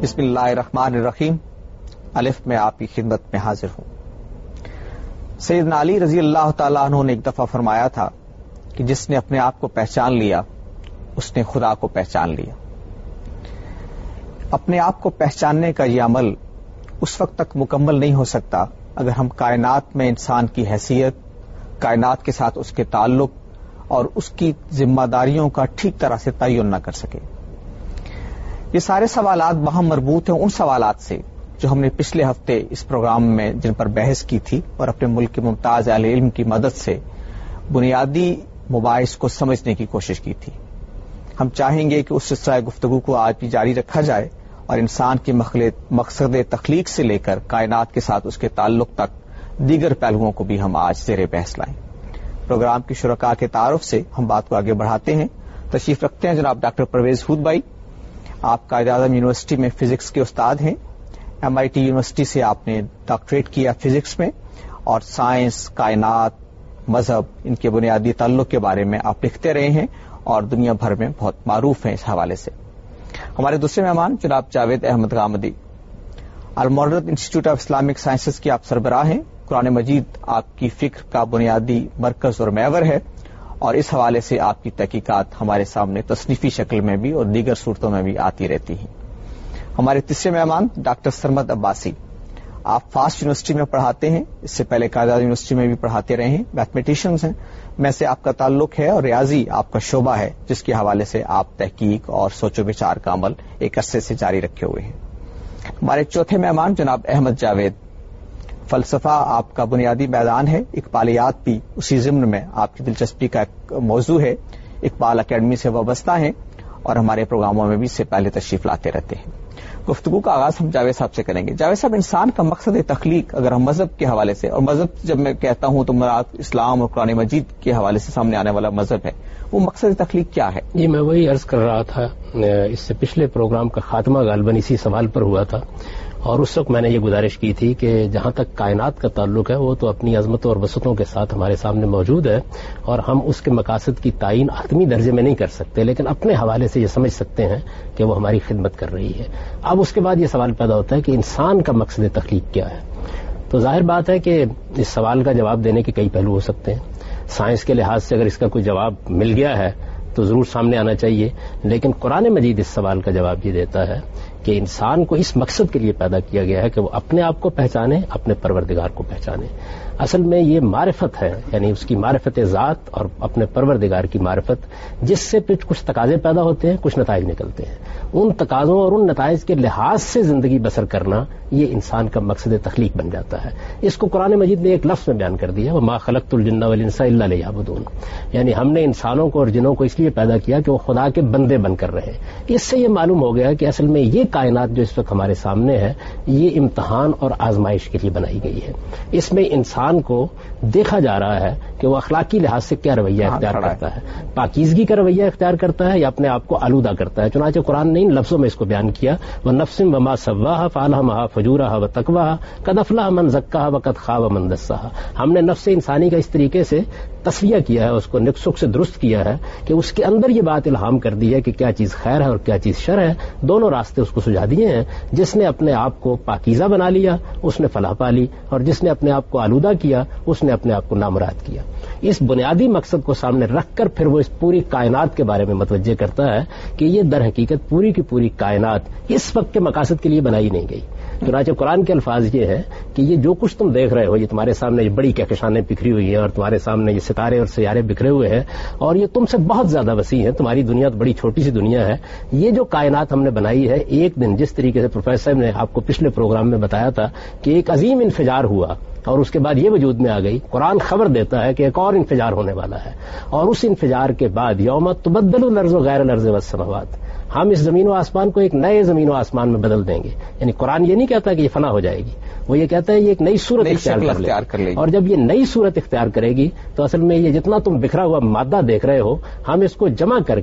بسم اللہ الرحمن الرحیم. الف میں آپ کی خدمت میں حاضر ہوں. سیدنا علی رضی اللہ تعالیٰ عنہ نے ایک دفعہ فرمایا تھا کہ جس نے اپنے آپ کو پہچان لیا اس نے خدا کو پہچان لیا. اپنے آپ کو پہچاننے کا یہ عمل اس وقت تک مکمل نہیں ہو سکتا اگر ہم کائنات میں انسان کی حیثیت، کائنات کے ساتھ اس کے تعلق اور اس کی ذمہ داریوں کا ٹھیک طرح سے تعین نہ کر سکے. یہ سارے سوالات وہاں مربوط ہیں ان سوالات سے جو ہم نے پچھلے ہفتے اس پروگرام میں جن پر بحث کی تھی اور اپنے ملک کے ممتاز اہل علم کی مدد سے بنیادی مباحث کو سمجھنے کی کوشش کی تھی. ہم چاہیں گے کہ اس سلسلہ گفتگو کو آج بھی جاری رکھا جائے اور انسان کی مقصد تخلیق سے لے کر کائنات کے ساتھ اس کے تعلق تک دیگر پہلوؤں کو بھی ہم آج زیر بحث لائیں. پروگرام کی شرکاء کے تعارف سے ہم بات کو آگے بڑھاتے ہیں. تشریف رکھتے ہیں جناب ڈاکٹر پرویز ہود بھائی. آپ قائد اعظم یونیورسٹی میں فزکس کے استاد ہیں. MIT یونیورسٹی سے آپ نے ڈاکٹریٹ کیا فزکس میں اور سائنس، کائنات، مذہب، ان کے بنیادی تعلق کے بارے میں آپ لکھتے رہے ہیں اور دنیا بھر میں بہت معروف ہیں اس حوالے سے. ہمارے دوسرے مہمان جناب جاوید احمد غامدی، المعرت انسٹیٹیوٹ آف اسلامک سائنسز کی آپ سربراہ ہیں. قرآن مجید آپ کی فکر کا بنیادی مرکز اور محور ہے اور اس حوالے سے آپ کی تحقیقات ہمارے سامنے تصنیفی شکل میں بھی اور دیگر صورتوں میں بھی آتی رہتی ہیں. ہمارے تیسرے مہمان ڈاکٹر سرمد عباسی، آپ فاسٹ یونیورسٹی میں پڑھاتے ہیں، اس سے پہلے قائد اعظم یونیورسٹی میں بھی پڑھاتے رہے ہیں، میتھمیٹیشینز ہیں میں سے آپ کا تعلق ہے اور ریاضی آپ کا شعبہ ہے جس کے حوالے سے آپ تحقیق اور سوچ و بچار کا عمل ایک عرصے سے جاری رکھے ہوئے ہیں. ہمارے چوتھے مہمان جناب احمد جاوید، فلسفہ آپ کا بنیادی میدان ہے، اقبالیات بھی اسی ضمن میں آپ کی دلچسپی کا ایک موضوع ہے. اقبال اکیڈمی سے وابستہ ہیں اور ہمارے پروگراموں میں بھی اس سے پہلے تشریف لاتے رہتے ہیں. گفتگو کا آغاز ہم جاوید صاحب سے کریں گے. جاوید صاحب، انسان کا مقصد تخلیق اگر ہم مذہب کے حوالے سے، اور مذہب جب میں کہتا ہوں تو مراد اسلام اور قرآن مجید کے حوالے سے سامنے آنے والا مذہب ہے، وہ مقصد تخلیق کیا ہے؟ جی میں وہی عرض کر رہا تھا، اس سے پچھلے پروگرام کا خاتمہ غالباً اسی سوال پر ہوا تھا اور اس وقت میں نے یہ گزارش کی تھی کہ جہاں تک کائنات کا تعلق ہے وہ تو اپنی عظمتوں اور وسعتوں کے ساتھ ہمارے سامنے موجود ہے اور ہم اس کے مقاصد کی تعین حتمی درجے میں نہیں کر سکتے، لیکن اپنے حوالے سے یہ سمجھ سکتے ہیں کہ وہ ہماری خدمت کر رہی ہے. اب اس کے بعد یہ سوال پیدا ہوتا ہے کہ انسان کا مقصد تخلیق کیا ہے. تو ظاہر بات ہے کہ اس سوال کا جواب دینے کے کئی پہلو ہو سکتے ہیں. سائنس کے لحاظ سے اگر اس کا کوئی جواب مل گیا ہے تو ضرور سامنے آنا چاہیے، لیکن قرآن مجید اس سوال کا جواب یہ دیتا ہے کہ انسان کو اس مقصد کے لیے پیدا کیا گیا ہے کہ وہ اپنے آپ کو پہچانے، اپنے پروردگار کو پہچانے. اصل میں یہ معرفت ہے، یعنی اس کی معرفت ذات اور اپنے پروردگار کی معرفت، جس سے کچھ تقاضے پیدا ہوتے ہیں، کچھ نتائج نکلتے ہیں. ان تقاضوں اور ان نتائج کے لحاظ سے زندگی بسر کرنا یہ انسان کا مقصد تخلیق بن جاتا ہے. اس کو قرآن مجید نے ایک لفظ میں بیان کر دیا، وَمَا خَلَقْتُ الْجِنَّ وَالْإِنسَ إِلَّا لِيَعْبُدُونِ، یعنی ہم نے انسانوں کو اور جنوں کو اس لیے پیدا کیا کہ وہ خدا کے بندے بن کر رہے. اس سے یہ معلوم ہو گیا کہ اصل میں یہ کائنات جو اس وقت ہمارے سامنے ہے یہ امتحان اور آزمائش کے لیے بنائی گئی ہے. اس میں انسان کو دیکھا جا رہا ہے کہ وہ اخلاقی لحاظ سے کیا رویہ اختیار کرتا ہے، پاکیزگی کا رویہ اختیار کرتا ہے یا اپنے آپ کو آلودہ کرتا ہے. چنانچہ قرآن نے ان لفظوں میں اس کو بیان کیا، وَنَفْسٍ وَمَا سَوَّاهَا فَأَلْهَمَهَا فُجُورَهَا وَتَقْوَاهَا قَدْ أَفْلَحَ مَنْ زَكَّاهَا وَقَدْ خَابَ مَنْ دَسَّاهَا. ہم نے نفس انسانی کا اس طریقے سے تصفیہ کیا ہے، اس کو نقص سے درست کیا ہے کہ اس کے اندر یہ بات الہام کر دی ہے کہ کیا چیز خیر ہے اور کیا چیز شر ہے. دونوں راستے اس کو سجھا دیے ہیں. جس نے اپنے آپ کو پاکیزہ بنا لیا اس نے فلاح پا لی، اور جس نے اپنے آپ کو آلودہ کیا اس نے اپنے آپ کو نامراد کیا. اس بنیادی مقصد کو سامنے رکھ کر پھر وہ اس پوری کائنات کے بارے میں متوجہ کرتا ہے کہ یہ در حقیقت پوری کی پوری کائنات اس وقت کے مقاصد کے لیے بنائی نہیں گئی. چنانچہ قرآن کے الفاظ یہ ہے کہ یہ جو کچھ تم دیکھ رہے ہو، یہ تمہارے سامنے یہ بڑی کہکشانیں بکھری ہوئی ہیں اور تمہارے سامنے یہ ستارے اور سیارے بکھرے ہوئے ہیں اور یہ تم سے بہت زیادہ وسیع ہیں. تمہاری دنیا تو بڑی چھوٹی سی دنیا ہے. یہ جو کائنات ہم نے بنائی ہے، ایک دن جس طریقے سے پروفیسر صاحب نے آپ کو پچھلے پروگرام میں بتایا تھا کہ ایک عظیم انفجار ہوا اور اس کے بعد یہ وجود میں آ گئی. قرآن خبر دیتا ہے کہ ایک اور انفجار ہونے والا ہے اور اس انفجار کے بعد یوم تبدل الارض غیر الارض والسماوات، ہم اس زمین و آسمان کو ایک نئے زمین و آسمان میں بدل دیں گے. یعنی قرآن یہ نہیں کہتا کہ یہ فنا ہو جائے گی، وہ یہ کہتا ہے یہ ایک نئی صورت اختیار کر لے گی. اور جب یہ نئی صورت اختیار کرے گی تو اصل میں یہ جتنا تم بکھرا ہوا مادہ دیکھ رہے ہو، ہم اس کو جمع کر کے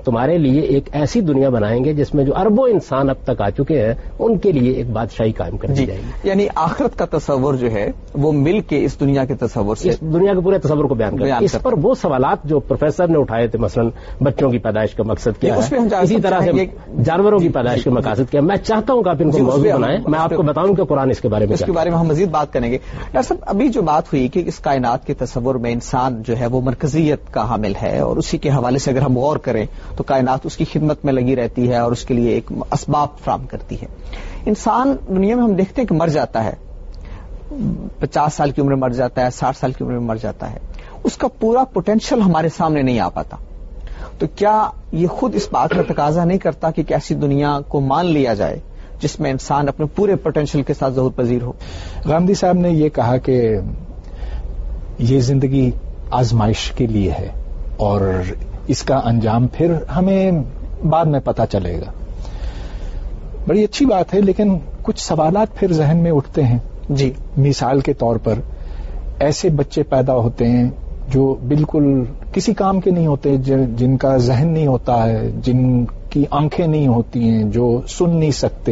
تمہارے لیے ایک ایسی دنیا بنائیں گے جس میں جو اربوں انسان اب تک آ چکے ہیں ان کے لیے ایک بادشاہی قائم کر دی جائے گی. یعنی آخرت کا تصور جو ہے وہ مل کے اس دنیا کے تصور سے، اس دنیا کے پورے تصور کو بیان کرتا ہے. اس پر وہ سوالات جو پروفیسر نے اٹھائے تھے، مثلا بچوں کی پیدائش کا مقصد کیا ہے، اسی طرح سے جانوروں کی پیدائش کا مقاصد کیا ہے، میں چاہتا ہوں کہ آپ ان کو موضوع بنائیں. میں آپ کو بتاؤں کہ قرآن اس کے بارے میں ہم مزید بات کریں گے. ڈاکٹر صاحب، ابھی جو بات ہوئی کہ اس کائنات کے تصور میں انسان جو ہے وہ مرکزیت کا حامل ہے، اور اسی کے حوالے سے اگر ہم غور کریں تو کائنات اس کی خدمت میں لگی رہتی ہے اور اس کے لیے ایک اسباب فراہم کرتی ہے. انسان دنیا میں ہم دیکھتے ہیں کہ مر جاتا ہے، 50 سال کی عمر میں مر جاتا ہے، 60 سال کی عمر میں مر جاتا ہے، اس کا پورا پوٹینشیل ہمارے سامنے نہیں آ پاتا. تو کیا یہ خود اس بات کا تقاضا نہیں کرتا کہ ایسی دنیا کو مان لیا جائے جس میں انسان اپنے پورے پوٹینشیل کے ساتھ ظہور پذیر ہو؟ غامدی صاحب نے یہ کہا کہ یہ زندگی آزمائش کے لیے ہے اور اس کا انجام پھر ہمیں بعد میں پتہ چلے گا. بڑی اچھی بات ہے، لیکن کچھ سوالات پھر ذہن میں اٹھتے ہیں. جی، مثال کے طور پر ایسے بچے پیدا ہوتے ہیں جو بالکل کسی کام کے نہیں ہوتے، جن کا ذہن نہیں ہوتا ہے، جن کی آنکھیں نہیں ہوتی ہیں، جو سن نہیں سکتے.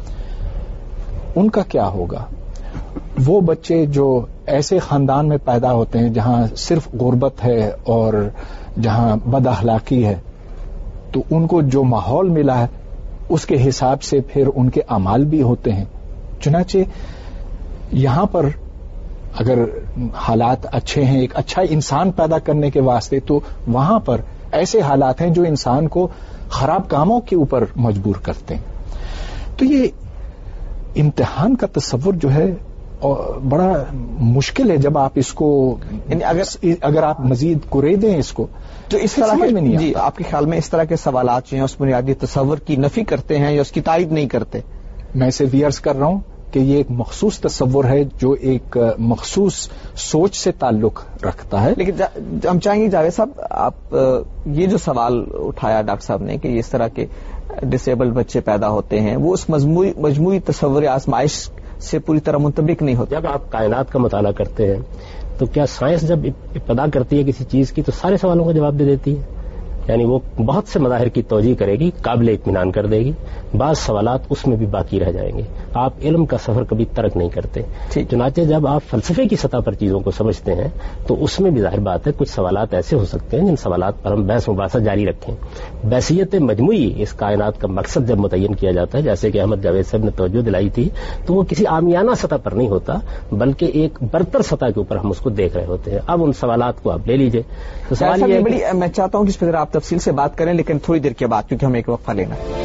ان کا کیا ہوگا؟ وہ بچے جو ایسے خاندان میں پیدا ہوتے ہیں جہاں صرف غربت ہے اور جہاں بد اخلاقی ہے، تو ان کو جو ماحول ملا ہے اس کے حساب سے پھر ان کے اعمال بھی ہوتے ہیں. چنانچہ یہاں پر اگر حالات اچھے ہیں ایک اچھا انسان پیدا کرنے کے واسطے، تو وہاں پر ایسے حالات ہیں جو انسان کو خراب کاموں کے اوپر مجبور کرتے ہیں. تو یہ امتحان کا تصور جو ہے بڑا مشکل ہے. جب آپ اس کو اگر آپ مزید کرے دیں اس کو تو اس طرح سمجھ میں نہیں آتا. جی، آپ کے خیال میں اس طرح کے سوالات جو ہیں اس بنیادی تصور کی نفی کرتے ہیں یا اس کی تائید نہیں کرتے؟ میں صرف یہ عرض کر رہا ہوں کہ یہ ایک مخصوص تصور ہے جو ایک مخصوص سوچ سے تعلق رکھتا ہے. لیکن ہم چاہیں گے جاوید صاحب، آپ یہ جو سوال اٹھایا ڈاکٹر صاحب نے کہ اس طرح کے ڈسیبلڈ بچے پیدا ہوتے ہیں، وہ اس مجموعی تصور آزمائش سے پوری طرح منطبق نہیں ہوتا. جب آپ کائنات کا مطالعہ کرتے ہیں تو کیا سائنس جب ابتدا کرتی ہے کسی چیز کی تو سارے سوالوں کا جواب دے دیتی ہے؟ یعنی وہ بہت سے مظاہر کی توجیہ کرے گی، قابل اطمینان کر دے گی، بعض سوالات اس میں بھی باقی رہ جائیں گے. آپ علم کا سفر کبھی ترک نہیں کرتے. چنانچہ جب آپ فلسفے کی سطح پر چیزوں کو سمجھتے ہیں تو اس میں بھی ظاہر بات ہے کچھ سوالات ایسے ہو سکتے ہیں جن سوالات پر ہم بحث مباحثہ جاری رکھیں. بحثیت مجموعی اس کائنات کا مقصد جب متعین کیا جاتا ہے، جیسے کہ احمد جاوید صاحب نے توجہ دلائی تھی، تو وہ کسی عامیانہ سطح پر نہیں ہوتا بلکہ ایک برتر سطح کے اوپر ہم اس کو دیکھ رہے ہوتے ہیں. اب ان سوالات کو آپ لے لیجئے. تو سوال یہ بڑی میں چاہتا ہوں کہ اس پر آپ تفصیل سے بات کریں، لیکن تھوڑی دیر کے بعد، کیونکہ ہمیں ایک وقفہ لینا ہے.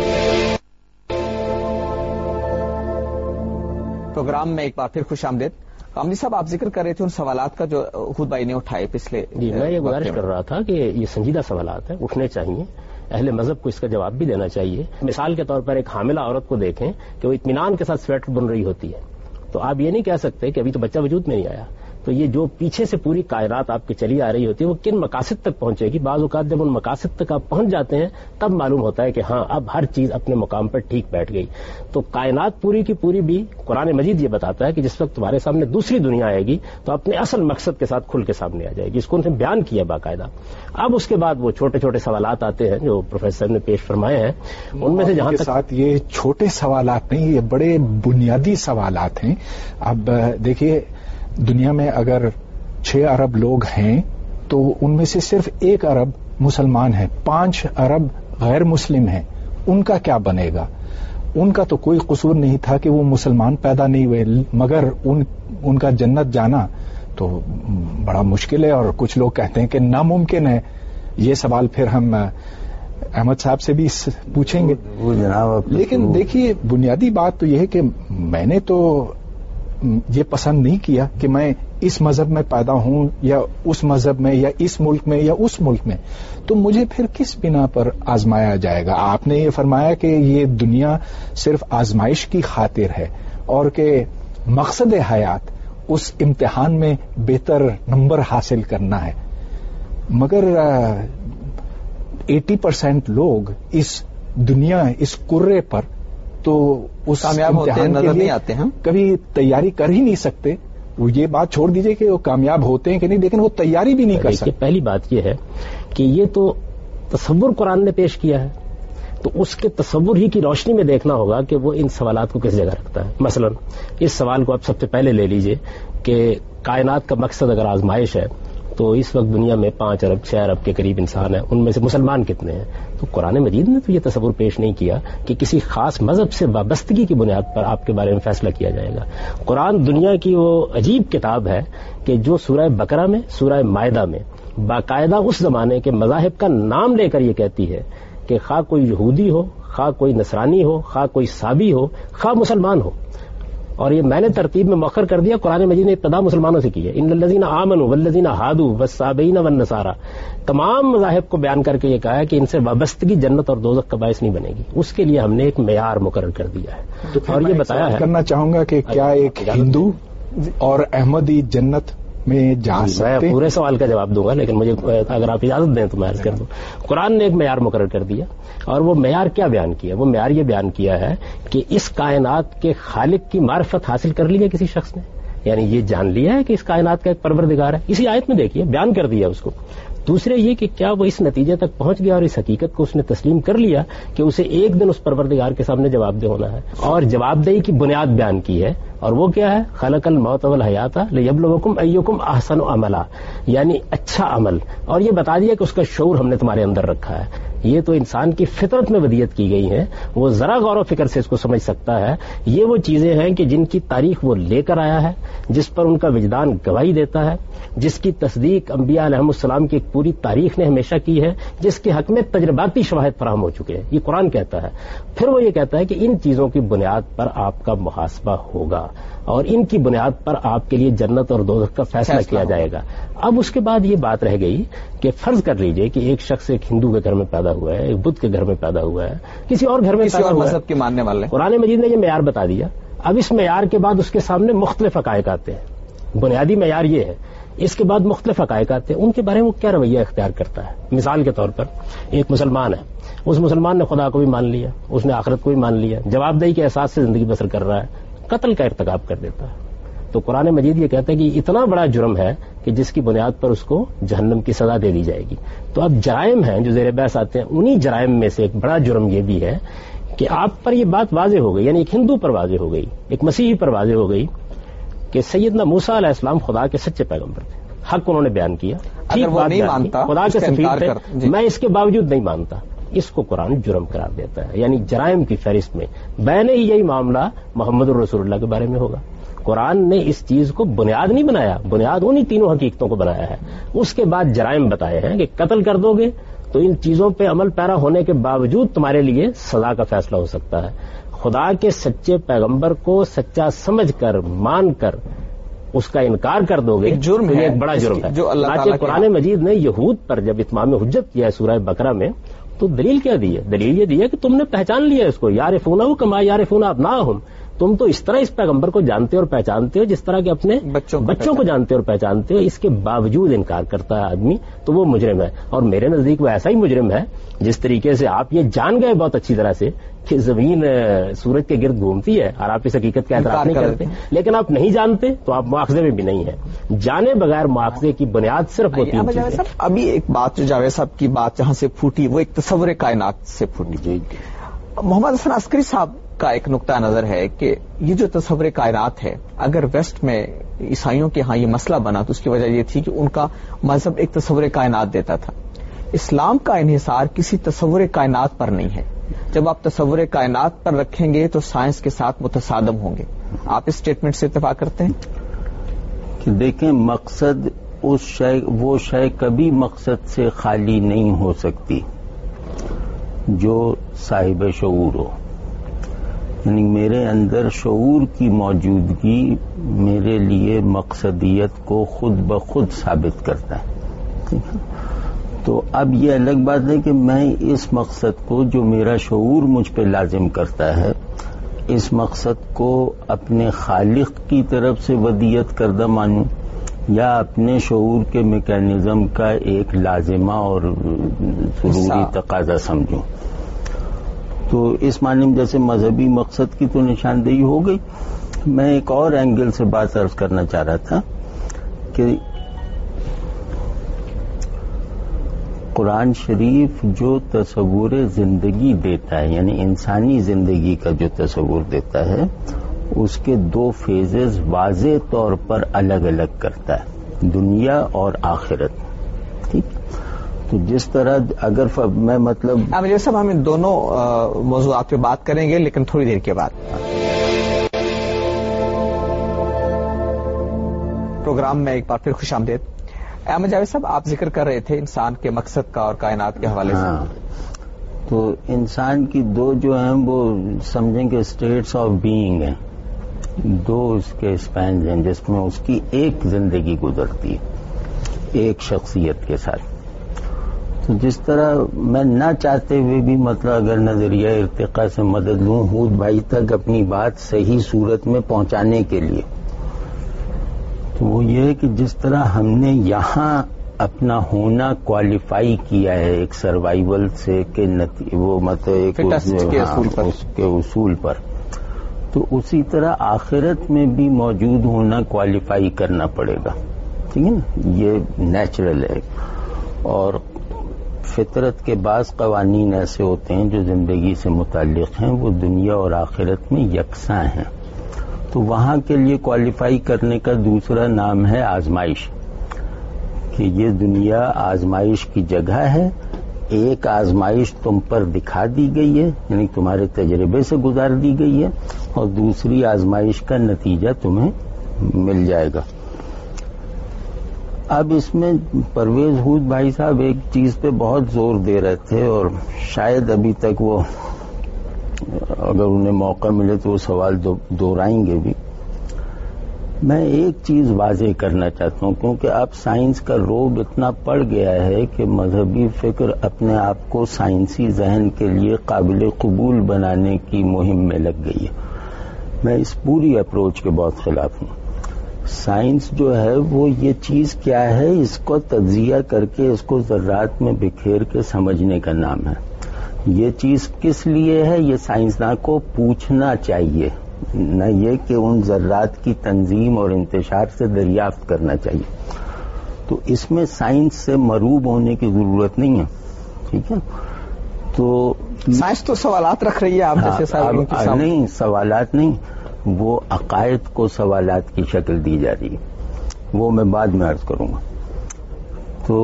پروگرام میں ایک بار پھر خوش آمدید. غامدی صاحب، آپ ذکر کر رہے تھے ان سوالات کا جو خود بھائی نے اٹھائے پچھلے. جی، میں یہ گزارش کر رہا تھا کہ یہ سنجیدہ سوالات ہیں، اٹھنے چاہیے، اہل مذہب کو اس کا جواب بھی دینا چاہیے. مثال کے طور پر ایک حاملہ عورت کو دیکھیں کہ وہ اطمینان کے ساتھ سویٹر بن رہی ہوتی ہے، تو آپ یہ نہیں کہہ سکتے کہ ابھی تو بچہ وجود میں نہیں آیا. تو یہ جو پیچھے سے پوری کائنات آپ کی چلی آ رہی ہوتی ہے وہ کن مقاصد تک پہنچے گی. بعض اوقات جب ان مقاصد تک آپ پہنچ جاتے ہیں تب معلوم ہوتا ہے کہ ہاں اب ہر چیز اپنے مقام پر ٹھیک بیٹھ گئی. تو کائنات پوری کی پوری بھی قرآن مجید یہ بتاتا ہے کہ جس وقت تمہارے سامنے دوسری دنیا آئے گی تو اپنے اصل مقصد کے ساتھ کھل کے سامنے آ جائے گی. اس کو انہوں نے بیان کیا باقاعدہ. اب اس کے بعد وہ چھوٹے چھوٹے سوالات آتے ہیں جو پروفیسر نے پیش فرمائے ہیں. ان میں سے جہاں تک ساتھ یہ چھوٹے سوالات نہیں، یہ بڑے بنیادی سوالات ہیں. اب دیکھیے، دنیا میں اگر 6 ارب لوگ ہیں تو ان میں سے صرف 1 ارب مسلمان ہیں، 5 ارب غیر مسلم ہیں. ان کا کیا بنے گا؟ ان کا تو کوئی قصور نہیں تھا کہ وہ مسلمان پیدا نہیں ہوئے، مگر ان کا جنت جانا تو بڑا مشکل ہے. اور کچھ لوگ کہتے ہیں کہ ناممکن ہے. یہ سوال پھر ہم احمد صاحب سے بھی پوچھیں گے. لیکن دیکھیے، بنیادی بات تو یہ ہے کہ میں نے تو یہ پسند نہیں کیا کہ میں اس مذہب میں پیدا ہوں یا اس مذہب میں یا اس ملک میں یا اس ملک میں. تو مجھے پھر کس بنا پر آزمایا جائے گا؟ آپ نے یہ فرمایا کہ یہ دنیا صرف آزمائش کی خاطر ہے اور کہ مقصد حیات اس امتحان میں بہتر نمبر حاصل کرنا ہے. مگر 80% لوگ اس دنیا، اس کرے پر تو اس کامیاب ہوتے نظر نہیں آتے ہیں، کبھی تیاری کر ہی نہیں سکتے. وہ یہ بات چھوڑ دیجئے کہ وہ کامیاب ہوتے ہیں کہ نہیں، لیکن وہ تیاری بھی نہیں کر سکتے. پہلی بات یہ ہے کہ یہ تو تصور قرآن نے پیش کیا ہے تو اس کے تصور ہی کی روشنی میں دیکھنا ہوگا کہ وہ ان سوالات کو کس جگہ رکھتا ہے. مثلا اس سوال کو آپ سب سے پہلے لے لیجئے کہ کائنات کا مقصد اگر آزمائش ہے تو اس وقت دنیا میں 5 ارب 6 ارب کے قریب انسان ہیں, ان میں سے مسلمان کتنے ہیں؟ تو قرآن مجید نے تو یہ تصور پیش نہیں کیا کہ کسی خاص مذہب سے وابستگی کی بنیاد پر آپ کے بارے میں فیصلہ کیا جائے گا. قرآن دنیا کی وہ عجیب کتاب ہے کہ جو سورہ بقرہ میں, سورہ مائدہ میں باقاعدہ اس زمانے کے مذاہب کا نام لے کر یہ کہتی ہے کہ خواہ کوئی یہودی ہو, خواہ کوئی نصرانی ہو, خواہ کوئی صابی ہو, خواہ مسلمان ہو. اور یہ میں نے ترتیب میں مؤخر کر دیا, قرآن مجید نے ابتدا مسلمانوں سے کی ہے. ان الذین آمنوا والذین ہادوا والصابئین والنصارى, تمام مذاہب کو بیان کر کے یہ کہا ہے کہ ان سے وابستگی جنت اور دوزخ کا باعث نہیں بنے گی. اس کے لیے ہم نے ایک معیار مقرر کر دیا ہے. اور یہ بتایا ہے, کرنا چاہوں گا کہ کیا ایک ہندو اور احمدی جنت میں جا سکتے ہیں؟ میں پورے سوال کا جواب دوں گا, لیکن مجھے اگر آپ اجازت دیں تو میں عرض کر دوں. قرآن نے ایک معیار مقرر کر دیا, اور وہ معیار کیا بیان کیا؟ وہ معیار یہ بیان کیا ہے کہ اس کائنات کے خالق کی معرفت حاصل کر لی ہے کسی شخص نے, یعنی یہ جان لیا ہے کہ اس کائنات کا ایک پروردگار ہے. اسی آیت میں دیکھیے بیان کر دیا اس کو. دوسرے یہ کہ کیا وہ اس نتیجے تک پہنچ گیا اور اس حقیقت کو اس نے تسلیم کر لیا کہ اسے ایک دن اس پروردگار کے سامنے جواب دہ ہونا ہے, اور جواب دہی کی بنیاد بیان کی ہے. اور وہ کیا ہے؟ خلق الموت والحیات لیبلوکم ایکم احسن عملا, یعنی اچھا عمل. اور یہ بتا دیا کہ اس کا شعور ہم نے تمہارے اندر رکھا ہے. یہ تو انسان کی فطرت میں ودیت کی گئی ہیں, وہ ذرا غور و فکر سے اس کو سمجھ سکتا ہے. یہ وہ چیزیں ہیں کہ جن کی تاریخ وہ لے کر آیا ہے, جس پر ان کا وجدان گواہی دیتا ہے, جس کی تصدیق انبیاء علیہم السلام کی ایک پوری تاریخ نے ہمیشہ کی ہے, جس کے حق میں تجرباتی شواہد فراہم ہو چکے ہیں. یہ قرآن کہتا ہے. پھر وہ یہ کہتا ہے کہ ان چیزوں کی بنیاد پر آپ کا محاسبہ ہوگا, اور ان کی بنیاد پر آپ کے لیے جنت اور دوزخ کا فیصلہ کیا جائے گا. اب اس کے بعد یہ بات رہ گئی کہ فرض کر لیجئے کہ ایک شخص ایک ہندو کے گھر میں پیدا ہوا ہے, ایک بدھ کے گھر میں پیدا ہوا ہے, کسی اور گھر میں پیدا ہوا ہے, مذہب کے ماننے والے. قرآن مجید نے یہ معیار بتا دیا. اب اس معیار کے بعد اس کے سامنے مختلف حقائق آتے ہیں. بنیادی معیار یہ ہے, اس کے بعد مختلف حقائق آتے ہیں. ان کے بارے میں وہ کیا رویہ اختیار کرتا ہے؟ مثال کے طور پر ایک مسلمان ہے, اس مسلمان نے خدا کو بھی مان لیا, اس نے آخرت کو بھی مان لیا, جواب دہی کے احساس سے زندگی بسر کر رہا ہے, قتل کا ارتکاب کر دیتا ہے. تو قرآن مجید یہ کہتا ہے کہ اتنا بڑا جرم ہے کہ جس کی بنیاد پر اس کو جہنم کی سزا دے دی جائے گی. تو اب جرائم ہیں جو زیر بحث آتے ہیں, انہی جرائم میں سے ایک بڑا جرم یہ بھی ہے کہ آپ پر یہ بات واضح ہو گئی, یعنی ایک ہندو پر واضح ہو گئی, ایک مسیحی پر واضح ہو گئی کہ سیدنا موسیٰ علیہ السلام خدا کے سچے پیغمبر تھے. حق انہوں نے بیان کیا, ٹھیک بات بیان کی, خدا کے سفیر تھے, میں اس کے باوجود نہیں مانتا. اس کو قرآن جرم قرار دیتا ہے, یعنی جرائم کی فہرست میں. بین ہی یہی معاملہ محمد الرسول اللہ کے بارے میں ہوگا. قرآن نے اس چیز کو بنیاد نہیں بنایا, بنیاد انہی تینوں حقیقتوں کو بنایا ہے. اس کے بعد جرائم بتائے ہیں کہ قتل کر دو گے تو ان چیزوں پہ عمل پیرا ہونے کے باوجود تمہارے لیے سزا کا فیصلہ ہو سکتا ہے. خدا کے سچے پیغمبر کو سچا سمجھ کر, مان کر اس کا انکار کر دو گے, جرم ہے, ایک بڑا جرم ہے. جو اللہ تعالیٰ قرآن مجید نے یہود پر جب اتمام حجت کیا ہے سورہ بقرہ میں, تو دلیل کیا دی ہے؟ دلیل یہ دی ہے کہ تم نے پہچان لیا اس کو, یعرفونہ کما یعرفون ابناءہم. تم تو اس طرح اس پیغمبر کو جانتے اور پہچانتے ہو جس طرح کہ اپنے بچوں کو جانتے اور پہچانتے ہو. اس کے باوجود انکار کرتا ہے آدمی تو وہ مجرم ہے. اور میرے نزدیک وہ ایسا ہی مجرم ہے جس طریقے سے آپ یہ جان گئے بہت اچھی طرح سے کہ زمین سورج کے گرد گھومتی ہے اور آپ اس حقیقت کا اعتراف نہیں کرتے, لیکن آپ نہیں جانتے تو آپ مواخذے میں بھی نہیں ہیں. جانے بغیر مواخذے کی بنیاد صرف ہوتی ہے. ابھی ایک بات جو جاوید صاحب کی بات جہاں سے پھوٹی وہ ایک تصور کائنات سے پھوٹی. محمد حسن عسکری صاحب کا ایک نقطہ نظر ہے کہ یہ جو تصور کائنات ہے, اگر ویسٹ میں عیسائیوں کے ہاں یہ مسئلہ بنا تو اس کی وجہ یہ تھی کہ ان کا مذہب ایک تصور کائنات دیتا تھا. اسلام کا انحصار کسی تصور کائنات پر نہیں ہے. جب آپ تصور کائنات پر رکھیں گے تو سائنس کے ساتھ متصادم ہوں گے. آپ اس اسٹیٹمنٹ سے اتفاق کرتے ہیں؟ کہ دیکھیں, مقصد وہ شے کبھی مقصد سے خالی نہیں ہو سکتی جو صاحب شعور ہو. یعنی میرے اندر شعور کی موجودگی میرے لیے مقصدیت کو خود بخود ثابت کرتا ہے. تو اب یہ الگ بات ہے کہ میں اس مقصد کو جو میرا شعور مجھ پہ لازم کرتا ہے, اس مقصد کو اپنے خالق کی طرف سے ودیت کردہ مانوں یا اپنے شعور کے میکینزم کا ایک لازمہ اور ضروری تقاضا سمجھوں. تو اس معنی میں جیسے مذہبی مقصد کی تو نشاندہی ہو گئی. میں ایک اور اینگل سے بات عرض کرنا چاہ رہا تھا کہ قرآن شریف جو تصور زندگی دیتا ہے، یعنی انسانی زندگی کا جو تصور دیتا ہے، اس کے دو فیزز واضح طور پر الگ الگ کرتا ہے، دنیا اور آخرت. ٹھیک، تو جس طرح اگر میں مطلب عامر صاحب ہم ان دونوں موضوعات پہ بات کریں گے لیکن تھوڑی دیر کے بعد. پروگرام میں ایک بار پھر خوش آمدید. احمد جاوید صاحب، آپ ذکر کر رہے تھے انسان کے مقصد کا اور کائنات کے حوالے سے. تو انسان کی دو جو ہیں وہ سمجھیں کہ اسٹیٹس آف بینگ ہیں، دو اس کے اسپینز ہیں جس میں اس کی ایک زندگی گزرتی ہے ایک شخصیت کے ساتھ. تو جس طرح میں نہ چاہتے ہوئے بھی مطلب اگر نظریہ ارتقاء سے مدد لوں حود بھائی تک اپنی بات صحیح صورت میں پہنچانے کے لیے، تو وہ یہ ہے کہ جس طرح ہم نے یہاں اپنا ہونا کوالیفائی کیا ہے ایک سروائیول سے کہ وہ مطلب ایک اس کے اصول پر، تو اسی طرح آخرت میں بھی موجود ہونا کوالیفائی کرنا پڑے گا. ٹھیک ہے نا، یہ نیچرل ہے. اور فطرت کے بعض قوانین ایسے ہوتے ہیں جو زندگی سے متعلق ہیں، وہ دنیا اور آخرت میں یکساں ہیں. تو وہاں کے لیے کوالیفائی کرنے کا دوسرا نام ہے آزمائش، کہ یہ دنیا آزمائش کی جگہ ہے. ایک آزمائش تم پر دکھا دی گئی ہے، یعنی تمہارے تجربے سے گزار دی گئی ہے، اور دوسری آزمائش کا نتیجہ تمہیں مل جائے گا. اب اس میں پرویز حود بھائی صاحب ایک چیز پہ بہت زور دے رہے تھے، اور شاید ابھی تک وہ اگر انہیں موقع ملے تو وہ سوال دہرائیں گے بھی. میں ایک چیز واضح کرنا چاہتا ہوں، کیونکہ اب سائنس کا روب اتنا پڑ گیا ہے کہ مذہبی فکر اپنے آپ کو سائنسی ذہن کے لیے قابل قبول بنانے کی مہم میں لگ گئی ہے. میں اس پوری اپروچ کے بہت خلاف ہوں. سائنس جو ہے وہ یہ چیز کیا ہے، اس کو تجزیہ کر کے اس کو ذرات میں بکھیر کے سمجھنے کا نام ہے. یہ چیز کس لیے ہے، یہ سائنسداں کو پوچھنا چاہیے، نہ یہ کہ ان ذرات کی تنظیم اور انتشار سے دریافت کرنا چاہیے. تو اس میں سائنس سے مروب ہونے کی ضرورت نہیں ہے. ٹھیک ہے، تو سائنس تو سوالات رکھ رہی ہے آپ جیسے صاحب. نہیں، سوالات نہیں، وہ عقائد کو سوالات کی شکل دی جا رہی ہے، وہ میں بعد میں عرض کروں گا. تو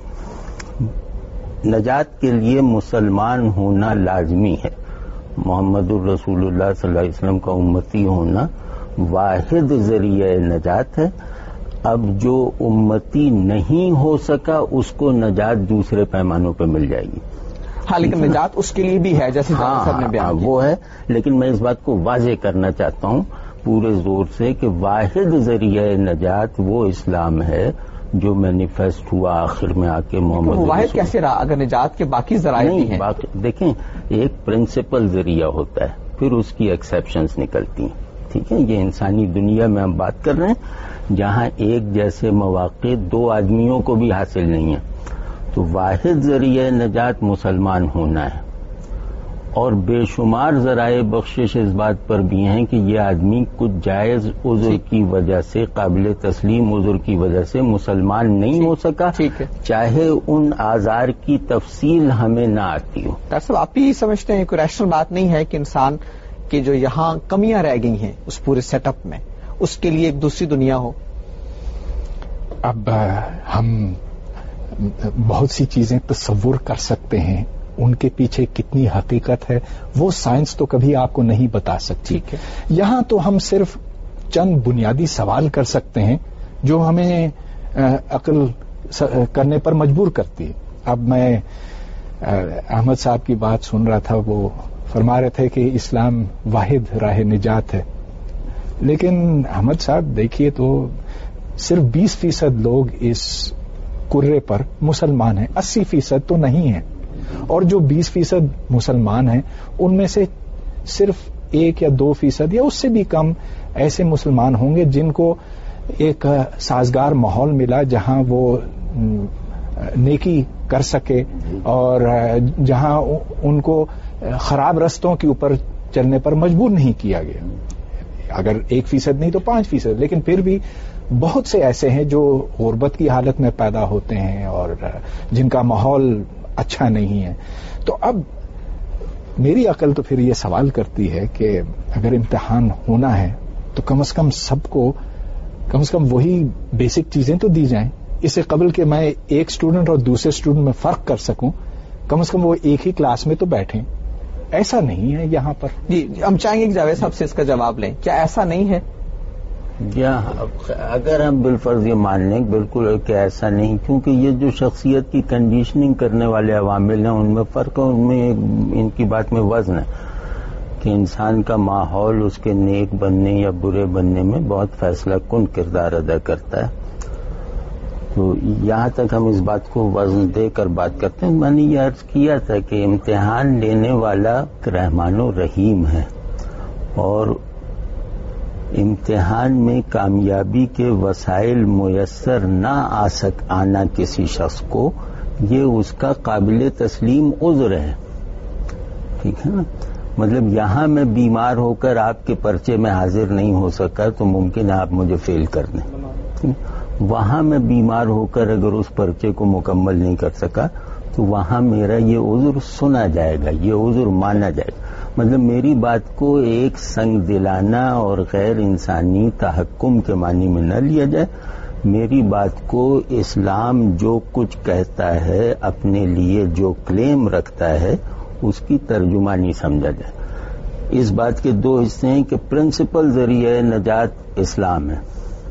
نجات کے لیے مسلمان ہونا لازمی ہے. محمد الرسول اللہ صلی اللہ علیہ وسلم کا امتی ہونا واحد ذریعہ نجات ہے. اب جو امتی نہیں ہو سکا اس کو نجات دوسرے پیمانوں پہ مل جائے گی. ہاں، لیکن نجات اس کے لیے بھی ہے جیسے صاحب نے بیان کیا. وہ ہے، لیکن میں اس بات کو واضح کرنا چاہتا ہوں پورے زور سے کہ واحد ذریعہ نجات وہ اسلام ہے جو مینیفیسٹ ہوا آخر میں آ کے محمد. واحد کیسے رہا اگر نجات کے باقی ذرائع بھی ہیں؟ دیکھیں، ایک پرنسپل ذریعہ ہوتا ہے، پھر اس کی ایکسیپشنز نکلتی ہیں. ٹھیک ہے، یہ انسانی دنیا میں ہم بات کر رہے ہیں جہاں ایک جیسے مواقع دو آدمیوں کو بھی حاصل نہیں ہیں. تو واحد ذریعہ نجات مسلمان ہونا ہے، اور بے شمار ذرائع بخشش اس بات پر بھی ہیں کہ یہ آدمی کچھ جائز عذر کی وجہ سے، قابل تسلیم عذر کی وجہ سے مسلمان نہیں ہو سکا، چاہے ان آزار کی تفصیل ہمیں نہ آتی ہو. ڈاکٹر صاحب، آپ ہی سمجھتے ہیں کوئی ریشنل بات نہیں ہے کہ انسان کی جو یہاں کمیاں رہ گئی ہیں اس پورے سیٹ اپ میں، اس کے لیے ایک دوسری دنیا ہو؟ اب ہم بہت سی چیزیں تصور کر سکتے ہیں، ان کے پیچھے کتنی حقیقت ہے وہ سائنس تو کبھی آپ کو نہیں بتا سکتی. یہاں تو ہم صرف چند بنیادی سوال کر سکتے ہیں جو ہمیں عقل کرنے پر مجبور کرتی ہے. اب میں احمد صاحب کی بات سن رہا تھا، وہ فرما رہے تھے کہ اسلام واحد راہ نجات ہے، لیکن احمد صاحب دیکھیے تو صرف 20% لوگ اس کرے پر مسلمان ہیں، 80% تو نہیں ہیں. اور جو 20% مسلمان ہیں ان میں سے صرف 1 یا 2% یا اس سے بھی کم ایسے مسلمان ہوں گے جن کو ایک سازگار ماحول ملا جہاں وہ نیکی کر سکے اور جہاں ان کو خراب رستوں کے اوپر چلنے پر مجبور نہیں کیا گیا. اگر 1% نہیں تو 5%، لیکن پھر بھی بہت سے ایسے ہیں جو غربت کی حالت میں پیدا ہوتے ہیں اور جن کا ماحول اچھا نہیں ہے. تو اب میری عقل تو پھر یہ سوال کرتی ہے کہ اگر امتحان ہونا ہے تو کم از کم سب کو کم از کم وہی بیسک چیزیں تو دی جائیں. اس سے قبل کہ میں ایک اسٹوڈنٹ اور دوسرے اسٹوڈنٹ میں فرق کر سکوں, کم از کم وہ ایک ہی کلاس میں تو بیٹھیں. ایسا نہیں ہے یہاں پر. جی ہم چاہیں گے کہ جاوید صاحب سے اس کا جواب لیں. کیا ایسا نہیں ہے؟ اگر ہم بالفرض یہ مان لیں بالکل کہ ایسا نہیں, کیونکہ یہ جو شخصیت کی کنڈیشننگ کرنے والے عوامل ہیں ان میں فرق ہے, ان میں ان کی بات میں وزن ہے کہ انسان کا ماحول اس کے نیک بننے یا برے بننے میں بہت فیصلہ کن کردار ادا کرتا ہے. تو یہاں تک ہم اس بات کو وزن دے کر بات کرتے ہیں. میں نے یہ عرض کیا تھا کہ امتحان لینے والا رحمان و رحیم ہے, اور امتحان میں کامیابی کے وسائل میسر نہ آنا کسی شخص کو یہ اس کا قابل تسلیم عذر ہے. ٹھیک ہے نا, مطلب یہاں میں بیمار ہو کر آپ کے پرچے میں حاضر نہیں ہو سکا تو ممکن ہے آپ مجھے فیل کر دیں. وہاں میں بیمار ہو کر اگر اس پرچے کو مکمل نہیں کر سکا تو وہاں میرا یہ عذر سنا جائے گا, یہ عذر مانا جائے گا. مطلب میری بات کو ایک سنگ دلانہ اور غیر انسانی تحکم کے معنی میں نہ لیا جائے. میری بات کو اسلام جو کچھ کہتا ہے, اپنے لیے جو کلیم رکھتا ہے, اس کی ترجمانی سمجھا جائے. اس بات کے دو حصے ہیں کہ پرنسپل ذریعہ نجات اسلام ہے.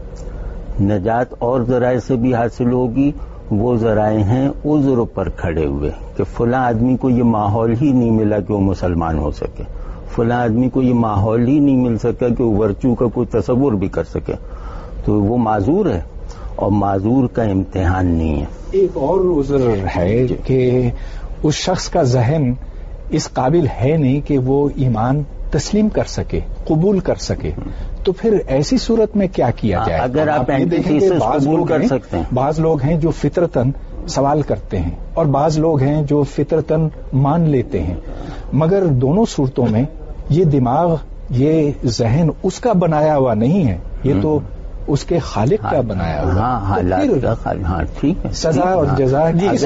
نجات اور ذرائع سے بھی حاصل ہوگی, وہ ذرائع ہیں عذر پر کھڑے ہوئے کہ فلاں آدمی کو یہ ماحول ہی نہیں ملا کہ وہ مسلمان ہو سکے, فلاں آدمی کو یہ ماحول ہی نہیں مل سکا کہ وہ ورچو کا کوئی تصور بھی کر سکے, تو وہ معذور ہے اور معذور کا امتحان نہیں ہے. ایک اور عذر ہے کہ اس شخص کا ذہن اس قابل ہے نہیں کہ وہ ایمان تسلیم کر سکے, قبول کر سکے. تو پھر ایسی صورت میں کیا کیا جائے؟ اگر آپ اینٹیتھیسس قبول کر سکتے ہیں. بعض لوگ ہیں جو فطرتاً سوال کرتے ہیں اور بعض لوگ ہیں جو فطرتاً مان لیتے ہیں, مگر دونوں صورتوں میں یہ دماغ, یہ ذہن اس کا بنایا ہوا نہیں ہے, یہ تو اس کے خالق کا بنایا ہوا. ہاں ٹھیک ہے, سزا اور جزا. ایک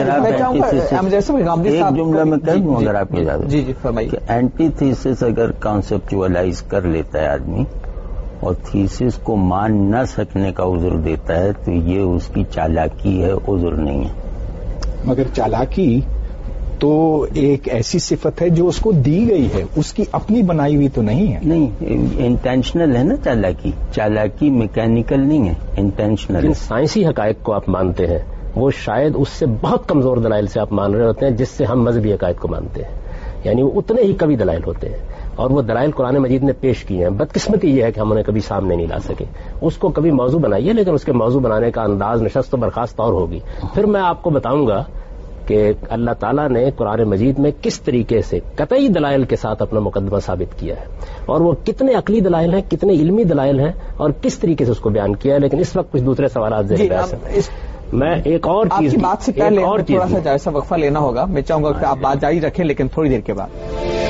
جملہ میں کہہ دوں اگر آپ کی اجازت. جی فرمائیے. کہ اینٹیتھیسس اگر کانسیپچوئلائز کر لیتا ہے آدمی اور تھیسس کو مان نہ سکنے کا عذر دیتا ہے تو یہ اس کی چالاکی ہے, عذر نہیں ہے. مگر چالاکی تو ایک ایسی صفت ہے جو اس کو دی گئی ہے, اس کی اپنی بنائی ہوئی تو نہیں ہے. نہیں, انٹینشنل ہے نا چالاکی میکینیکل نہیں ہے, انٹینشنل. سائنسی حقائق کو آپ مانتے ہیں, وہ شاید اس سے بہت کمزور دلائل سے آپ مان رہے ہوتے ہیں جس سے ہم مذہبی عقائد کو مانتے ہیں. یعنی وہ اتنے ہی قوی دلائل ہوتے ہیں اور وہ دلائل قرآن مجید نے پیش کیے ہیں. بدقسمتی یہ ہے کہ ہم انہیں کبھی سامنے نہیں لا سکے. اس کو کبھی موضوع بنائیے, لیکن اس کے موضوع بنانے کا انداز نشست و برخاست اور ہوگی. پھر میں آپ کو بتاؤں گا کہ اللہ تعالیٰ نے قرآن مجید میں کس طریقے سے قطعی دلائل کے ساتھ اپنا مقدمہ ثابت کیا ہے, اور وہ کتنے عقلی دلائل ہیں, کتنے علمی دلائل ہیں, اور کس طریقے سے اس کو بیان کیا ہے. لیکن اس وقت کچھ دوسرے سوالات ذہن میں ہیں. میں ایک اور چیز, آپ کی بات سے پہلے تھوڑا سا جائزہ وقفہ لینا ہوگا. میں چاہوں گا کہ آپ بات جاری رکھیں, لیکن تھوڑی دیر کے بعد.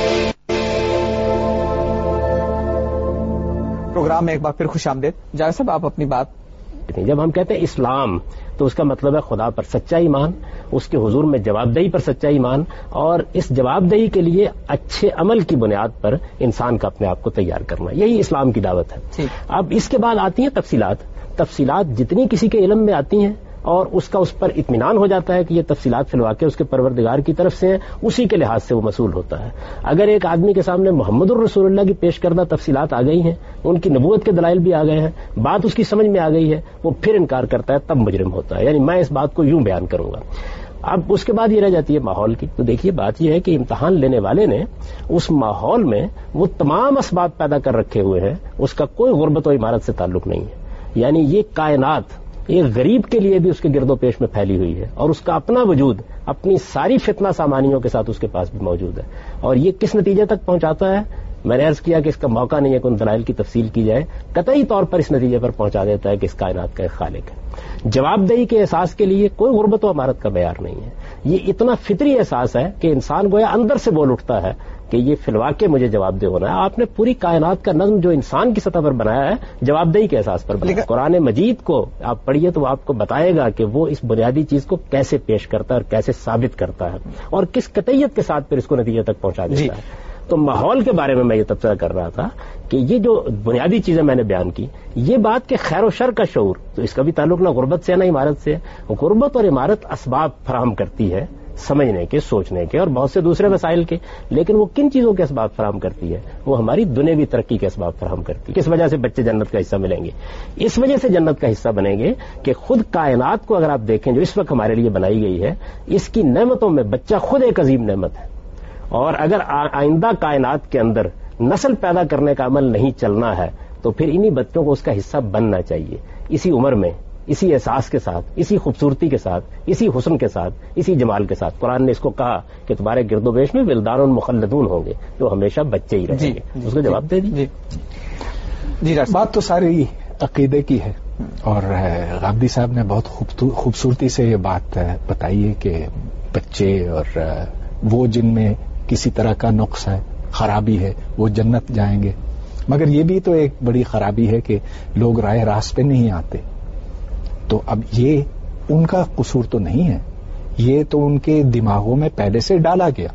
پروگرام میں ایک بار پھر خوش آمدید. جاوید صاحب آپ اپنی بات. جب ہم کہتے ہیں اسلام تو اس کا مطلب ہے خدا پر سچا ایمان, اس کے حضور میں جواب دہی پر سچا ایمان, اور اس جواب دہی کے لیے اچھے عمل کی بنیاد پر انسان کا اپنے آپ کو تیار کرنا. یہی اسلام کی دعوت ہے. اب اس کے بعد آتی ہیں تفصیلات جتنی کسی کے علم میں آتی ہیں اور اس کا اس پر اطمینان ہو جاتا ہے کہ یہ تفصیلات فی الواقع اس کے پروردگار کی طرف سے ہیں, اسی کے لحاظ سے وہ مسئول ہوتا ہے. اگر ایک آدمی کے سامنے محمد الرسول اللہ کی پیش کردہ تفصیلات آ گئی ہیں, ان کی نبوت کے دلائل بھی آ گئے ہیں, بات اس کی سمجھ میں آ گئی ہے, وہ پھر انکار کرتا ہے, تب مجرم ہوتا ہے. یعنی میں اس بات کو یوں بیان کروں گا. اب اس کے بعد یہ رہ جاتی ہے ماحول کی. تو دیکھیے بات یہ ہے کہ امتحان لینے والے نے اس ماحول میں وہ تمام اسباب پیدا کر رکھے ہوئے ہیں, اس کا کوئی غربت و عمارت سے تعلق نہیں ہے. یعنی یہ کائنات ایک غریب کے لیے بھی اس کے گرد و پیش میں پھیلی ہوئی ہے, اور اس کا اپنا وجود اپنی ساری فتنہ سامانیوں کے ساتھ اس کے پاس بھی موجود ہے. اور یہ کس نتیجے تک پہنچاتا ہے میں نے عرض کیا کہ اس کا موقع نہیں ہے کہ ان دلائل کی تفصیل کی جائے، قطعی طور پر اس نتیجے پر پہنچا دیتا ہے کہ اس کائنات کا ایک خالق ہے۔ جواب دہی کے احساس کے لیے کوئی غربت و امارت کا معیار نہیں ہے، یہ اتنا فطری احساس ہے کہ انسان گویا اندر سے بول اٹھتا ہے کہ یہ فی الواقع مجھے جواب دہ ہونا ہے۔ آپ نے پوری کائنات کا نظم جو انسان کی سطح پر بنایا ہے جواب دہی کے احساس پر بنایا ہے۔ قرآن مجید کو آپ پڑھیے تو وہ آپ کو بتائے گا کہ وہ اس بنیادی چیز کو کیسے پیش کرتا ہے اور کیسے ثابت کرتا ہے اور کس قطعیت کے ساتھ پھر اس کو نتیجے تک پہنچا دیتا ہے۔ تو ماحول کے بارے میں یہ تبصرہ کر رہا تھا کہ یہ جو بنیادی چیزیں میں نے بیان کی، یہ بات کہ خیر و شر کا شعور، تو اس کا بھی تعلق نہ غربت سے نہ عمارت سے ہے۔ غربت اور عمارت اسباب فراہم کرتی ہے سمجھنے کے، سوچنے کے اور بہت سے دوسرے وسائل کے، لیکن وہ کن چیزوں کے اسباب فراہم کرتی ہے؟ وہ ہماری دنیاوی ترقی کے اسباب فراہم کرتی ہے۔ کس وجہ سے بچے جنت کا حصہ ملیں گے؟ اس وجہ سے جنت کا حصہ بنیں گے کہ خود کائنات کو اگر آپ دیکھیں جو اس وقت ہمارے لیے بنائی گئی ہے، اس کی نعمتوں میں بچہ خود ایک عظیم نعمت ہے، اور اگر آئندہ کائنات کے اندر نسل پیدا کرنے کا عمل نہیں چلنا ہے تو پھر انہی بچوں کو اس کا حصہ بننا چاہیے، اسی عمر میں، اسی احساس کے ساتھ، اسی خوبصورتی کے ساتھ، اسی حسن کے ساتھ، اسی جمال کے ساتھ۔ قرآن نے اس کو کہا کہ تمہارے گرد و بیش میں ولدان مخلدون ہوں گے، جو ہمیشہ بچے ہی رہیں گے۔ اس کو جواب دے دیجیے۔ جی بات تو ساری عقیدے کی ہے، اور غامدی صاحب نے بہت خوبصورتی سے یہ بات بتائی ہے کہ بچے اور وہ جن میں کسی طرح کا نقص ہے، خرابی ہے، وہ جنت جائیں گے، مگر یہ بھی تو ایک بڑی خرابی ہے کہ لوگ راہ راست پہ نہیں آتے۔ تو اب یہ ان کا قصور تو نہیں ہے، یہ تو ان کے دماغوں میں پہلے سے ڈالا گیا۔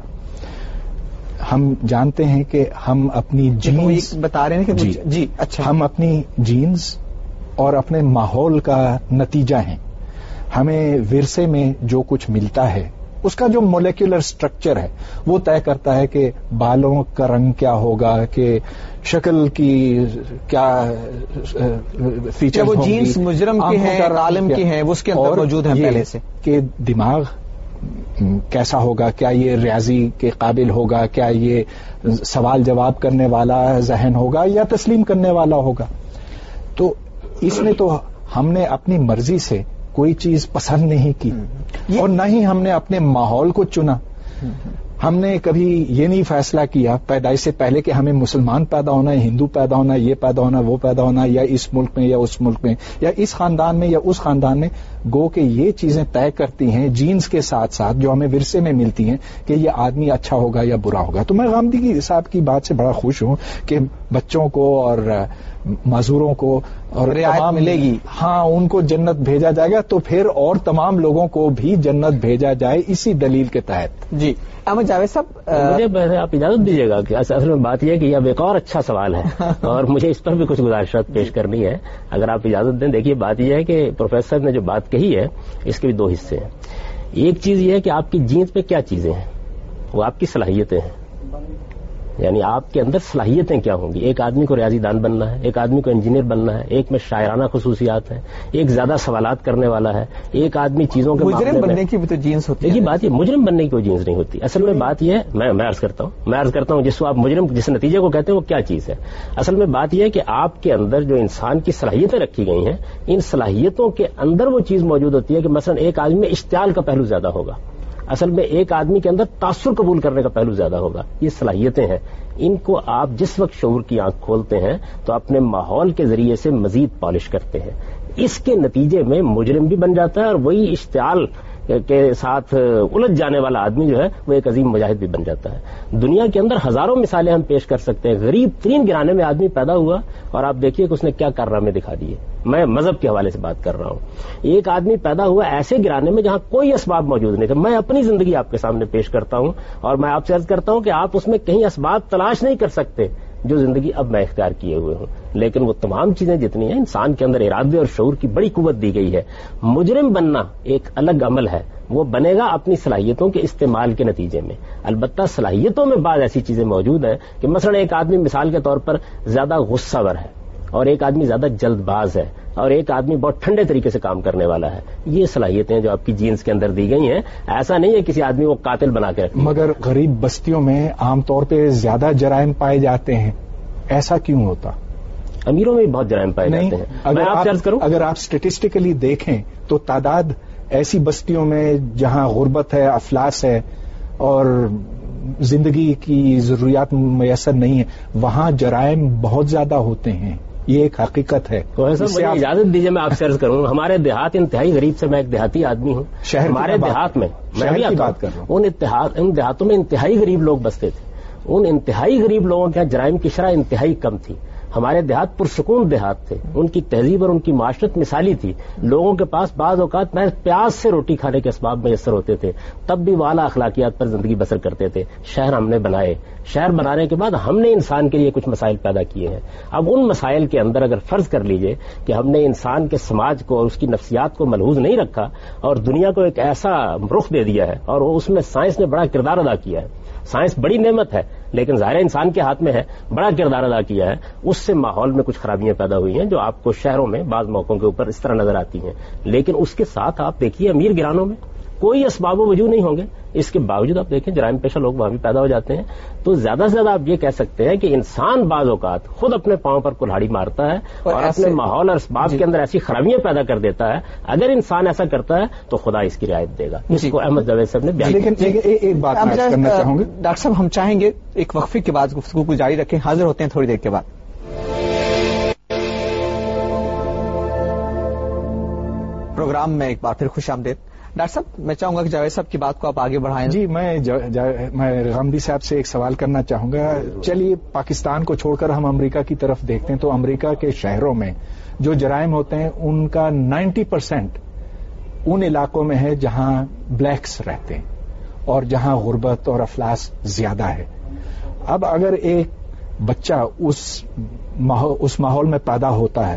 ہم جانتے ہیں کہ ہم اپنی جینز بتا رہے ہیں کہ جی اچھا، ہم اپنی جینز اور اپنے ماحول کا نتیجہ ہیں۔ ہمیں ورثے میں جو کچھ ملتا ہے اس کا جو مولیکولر سٹرکچر ہے وہ طے کرتا ہے کہ بالوں کا رنگ کیا ہوگا، کہ شکل کی کیا فیچر، وہ جینس مجرم کے ہیں، عالم کے ہیں، وہ اس کے اندر موجود ہیں پہلے سے، کہ دماغ کیسا ہوگا، کیا یہ ریاضی کے قابل ہوگا، کیا یہ سوال جواب کرنے والا ذہن ہوگا یا تسلیم کرنے والا ہوگا۔ تو اس میں تو ہم نے اپنی مرضی سے کوئی چیز پسند نہیں کی، اور نہ ہی ہم نے اپنے ماحول کو چنا۔ ہم نے کبھی یہ نہیں فیصلہ کیا پیدائش سے پہلے کہ ہمیں مسلمان پیدا ہونا ہے، ہندو پیدا ہونا ہے، یہ پیدا ہونا، وہ پیدا ہونا، یا اس ملک میں یا اس ملک میں، یا اس خاندان میں یا اس خاندان میں۔ گو کہ یہ چیزیں طے کرتی ہیں جینز کے ساتھ ساتھ جو ہمیں ورثے میں ملتی ہیں کہ یہ آدمی اچھا ہوگا یا برا ہوگا۔ تو میں غامدی صاحب کی بات سے بڑا خوش ہوں کہ بچوں کو اور معذوروں کو اور رعایت ملے گی، ہاں ان کو جنت بھیجا جائے گا، تو پھر اور تمام لوگوں کو بھی جنت بھیجا جائے اسی دلیل کے تحت۔ جی احمد جاوید صاحب، مجھے آپ اجازت دیجیے گا کہ اصل میں بات یہ ہے کہ یہ اب ایک اور اچھا سوال ہے اور مجھے اس پر بھی کچھ گزارشات پیش کرنی ہے، اگر آپ اجازت دیں۔ دیکھیے بات یہ ہے کہ پروفیسر نے جو بات کہی ہے اس کے بھی دو حصے ہیں۔ ایک چیز یہ ہے کہ آپ کی جینس پہ کیا چیزیں ہیں، وہ آپ کی صلاحیتیں ہیں، یعنی آپ کے اندر صلاحیتیں کیا ہوں گی۔ ایک آدمی کو ریاضی دان بننا ہے، ایک آدمی کو انجینئر بننا ہے، ایک میں شاعرانہ خصوصیات ہیں، ایک زیادہ سوالات کرنے والا ہے، ایک آدمی چیزوں کے مجرم بننے کی بھی تو جینس ہوتی ہے۔ دیکھیے بات یہ مجرم بننے کی کوئی جینس نہیں ہوتی، اصل میں بات یہ ہے، میں عرض کرتا ہوں جس کو آپ مجرم جس نتیجے کو کہتے ہیں وہ کیا چیز ہے۔ اصل میں بات یہ ہے کہ آپ کے اندر جو انسان کی صلاحیتیں رکھی گئی ہیں، ان صلاحیتوں کے اندر وہ چیز موجود ہوتی ہے کہ مثلا ایک آدمی میں اشتعال کا پہلو زیادہ ہوگا، اصل میں ایک آدمی کے اندر تاثر قبول کرنے کا پہلو زیادہ ہوگا۔ یہ صلاحیتیں ہیں، ان کو آپ جس وقت شعور کی آنکھ کھولتے ہیں تو اپنے ماحول کے ذریعے سے مزید پالش کرتے ہیں، اس کے نتیجے میں مجرم بھی بن جاتا ہے، اور وہی اشتعال کے ساتھ الجھ جانے والا آدمی جو ہے وہ ایک عظیم مجاہد بھی بن جاتا ہے۔ دنیا کے اندر ہزاروں مثالیں ہم پیش کر سکتے ہیں۔ غریب ترین گھرانے میں آدمی پیدا ہوا اور آپ دیکھیے کہ اس نے کیا کارنامے دکھا دیے۔ میں مذہب کے حوالے سے بات کر رہا ہوں۔ ایک آدمی پیدا ہوا ایسے گھرانے میں جہاں کوئی اسباب موجود نہیں تھے۔ میں اپنی زندگی آپ کے سامنے پیش کرتا ہوں اور میں آپ سے عرض کرتا ہوں کہ آپ اس میں کہیں اسباب تلاش نہیں کر سکتے جو زندگی اب میں اختیار کیے ہوئے ہوں، لیکن وہ تمام چیزیں جتنی ہیں انسان کے اندر ارادے اور شعور کی بڑی قوت دی گئی ہے۔ مجرم بننا ایک الگ عمل ہے، وہ بنے گا اپنی صلاحیتوں کے استعمال کے نتیجے میں۔ البتہ صلاحیتوں میں بعض ایسی چیزیں موجود ہیں کہ مثلا ایک آدمی مثال کے طور پر زیادہ غصہ ور ہے، اور ایک آدمی زیادہ جلد باز ہے، اور ایک آدمی بہت ٹھنڈے طریقے سے کام کرنے والا ہے۔ یہ صلاحیتیں جو آپ کی جینز کے اندر دی گئی ہیں، ایسا نہیں ہے کسی آدمی کو قاتل بنا کے رکھیں۔ مگر غریب بستیوں میں عام طور پہ زیادہ جرائم پائے جاتے ہیں، ایسا کیوں ہوتا؟ امیروں میں بھی بہت جرائم پائے جاتے ہیں۔ میں آپ سے عرض کروں، اگر آپ اسٹیٹسٹیکلی دیکھیں تو تعداد ایسی بستیوں میں جہاں غربت ہے، افلاس ہے اور زندگی کی ضروریات میسر نہیں ہے، وہاں جرائم بہت زیادہ ہوتے ہیں، یہ ایک حقیقت ہے. تو ایسا مجھے اجازت دیجیے میں آپ سے عرض کروں، ہمارے دیہات انتہائی غریب سے، میں ایک دیہاتی آدمی ہوں. ہمارے دیہات میں میں بھی بات کر رہا ہوں، ان دیہاتوں میں انتہائی غریب لوگ بستے تھے. ان انتہائی غریب لوگوں کے جرائم کی شرح انتہائی کم تھی. ہمارے دیہات پرسکون دیہات تھے، ان کی تہذیب اور ان کی معاشرت مثالی تھی. لوگوں کے پاس بعض اوقات محض پیاز سے روٹی کھانے کے اسباب میسر ہوتے تھے، تب بھی وہ اعلیٰ اخلاقیات پر زندگی بسر کرتے تھے. شہر ہم نے بنائے، شہر بنانے کے بعد ہم نے انسان کے لیے کچھ مسائل پیدا کیے ہیں. اب ان مسائل کے اندر اگر فرض کر لیجئے کہ ہم نے انسان کے سماج کو اور اس کی نفسیات کو ملحوظ نہیں رکھا اور دنیا کو ایک ایسا رخ دے دیا ہے، اور اس میں سائنس نے بڑا کردار ادا کیا ہے. سائنس بڑی نعمت ہے لیکن ظاہر انسان کے ہاتھ میں ہے، بڑا کردار ادا کیا ہے. اس سے ماحول میں کچھ خرابیاں پیدا ہوئی ہیں جو آپ کو شہروں میں بعض موقعوں کے اوپر اس طرح نظر آتی ہیں. لیکن اس کے ساتھ آپ دیکھیے امیر گرانوں میں کوئی اسباب و وجوہ نہیں ہوں گے، اس کے باوجود آپ دیکھیں جرائم پیشہ لوگ وہاں بھی پیدا ہو جاتے ہیں. تو زیادہ سے زیادہ آپ یہ کہہ سکتے ہیں کہ انسان بعض اوقات خود اپنے پاؤں پر کلہاڑی مارتا ہے اور اپنے ماحول اور اسباب کے اندر ایسی خرابیاں پیدا کر دیتا ہے. اگر انسان ایسا کرتا ہے تو خدا اس کی رعایت دے گا. اس کو احمد جاوید صاحب نے بیان کیا. لیکن ایک بات میں کرنا چاہوں گا ڈاکٹر صاحب، ہم چاہیں گے ایک وقفے کے بعد گفتگو کو جاری رکھیں. حاضر ہوتے ہیں تھوڑی دیر کے بعد. پروگرام میں ایک بار پھر خوش آمدید. ڈاکٹر صاحب، میں چاہوں گا کہ جاوید صاحب کی بات کو آپ آگے بڑھائیں. جی، میں غامدی صاحب سے ایک سوال کرنا چاہوں گا. چلیے پاکستان کو چھوڑ کر ہم امریکہ کی طرف دیکھتے ہیں تو امریکہ کے شہروں میں جو جرائم ہوتے ہیں ان کا 90% ان علاقوں میں ہے جہاں بلیکس رہتے ہیں اور جہاں غربت اور افلاس زیادہ ہے. اب اگر ایک بچہ اس ماحول میں پیدا ہوتا ہے